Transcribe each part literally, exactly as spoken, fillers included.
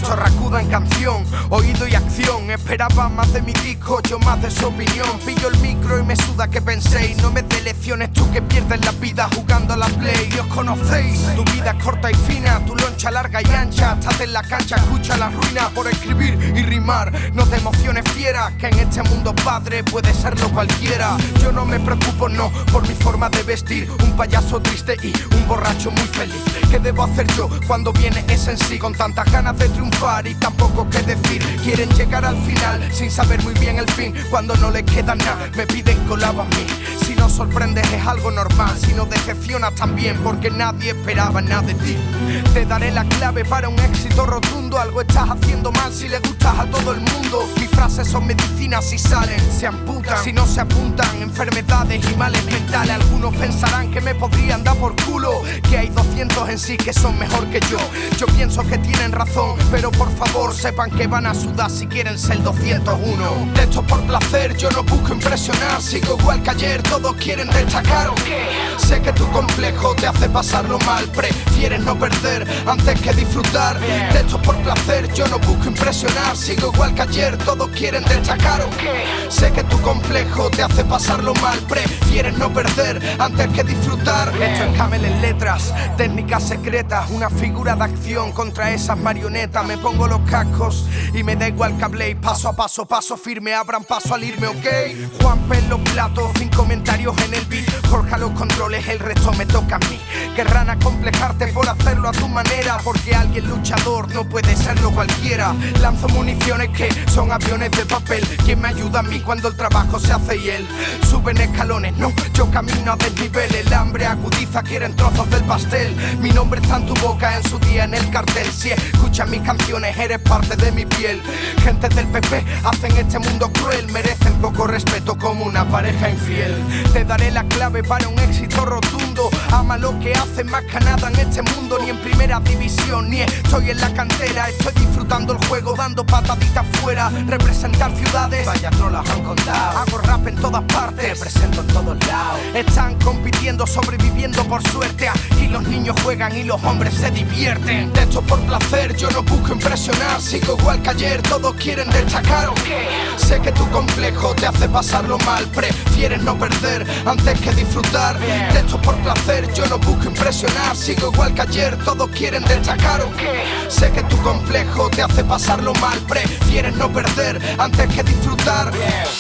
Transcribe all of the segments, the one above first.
Esto Rakuda en canción, oído y acción. Esperaba más de mi disco, yo más de su opinión. Pillo el micro y me suda que penséis. No me des lecciones tú que pierdes la vida jugando a la play. Y os conocéis, tu vida es corta y fina, tu loncha larga y ancha. Estás en la cancha, escucha la ruina por escribir y rimar. No te emociones fiera, que en este mundo padre puede serlo cualquiera. Yo no me preocupo, no, por mi forma de vestir. Un payaso triste y un borracho muy feliz. ¿Qué debo hacer yo cuando viene ese en sí? Con tantas ganas de triunfar y tan poco que decir. Quieren llegar al final sin saber muy bien el fin. Cuando no les queda nada, me piden colabo a mí. Si no sorprendes es algo normal, si no decepcionas también, porque nadie esperaba nada de ti. Te daré la clave para un éxito rotundo. Algo estás haciendo mal si le gustas a todo el mundo. Mis frases son medicinas si salen, se amputan. Si no se apuntan, enfermedades y males mentales. Algunos pensarán que me podrían dar por culo, que hay doscientos en sí que son mejor que yo. Yo pienso que tienen razón, pero por favor sepan que van a sudar si quieren ser doscientos uno. De esto por placer, yo no busco impresionar. Sigo igual que ayer, todos quieren destacar. Sé que tu complejo te hace pasarlo mal. Prefieres no perder antes que disfrutar. De esto por placer, yo no busco impresionar. Sigo igual que ayer, todos quieren destacar. Sé que tu complejo te hace pasarlo mal. Prefieres no perder antes que disfrutar. Esto es Camel en letras, técnicas secretas. Una figura de acción contra esas marionetas. Me pongo los cascos y me da igual que habléis. Paso a paso, paso firme, abran paso al irme, ok. Juanpe en los platos, sin comentarios en el beat. Jorge a los controles, el resto me toca a mí. Querrán acomplejarte por hacerlo a tu manera, porque alguien luchador no puede serlo cualquiera. Lanzo municiones que son aviones de papel. ¿Quién me ayuda a mí cuando el trabajo se hace y él? Suben escalones, no, yo camino a desnivel. El hambre agudiza, quieren trozos del pastel. Mi nombre está en tu boca, en su día en el cartel. Si escuchas mis canciones, eres parte de mi piel. Gente del P P hacen este mundo cruel. Merecen poco respeto como una pareja infiel. Te daré la clave para un éxito rotundo. Ama lo que haces más que nada en este mundo. Ni en primera división, ni estoy en la cantera. Estoy disfrutando el juego, dando pataditas fuera. Representar ciudades, vaya trolas han contado. Hago rap en todas partes, presento en todos lados. Están compitiendo, sobreviviendo por suerte. Aquí los niños juegan y los hombres se divierten. De esto por placer, yo no busco impresionar. Sigo igual que ayer, todos quieren destacar. Sé que tu complejo te hace pasarlo mal. Prefieres no perder antes que disfrutar. De esto por placer, yo no busco impresionar. Sigo igual que ayer, todos quieren destacar. Sé que tu complejo te hace pasarlo mal. Prefieres no perder antes que disfrutar.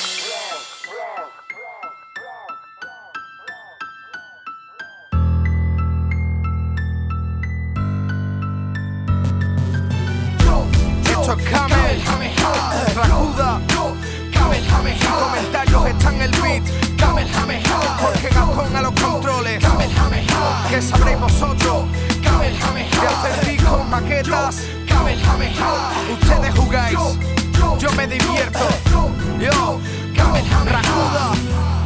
Esto es Camel, Rakuda, comentarios están en el beat. Jorge Gascón a los controles. ¿Qué sabréis vosotros? De hacer discos, maquetas. Ustedes jugáis, yo me divierto. Yo, Rakuda.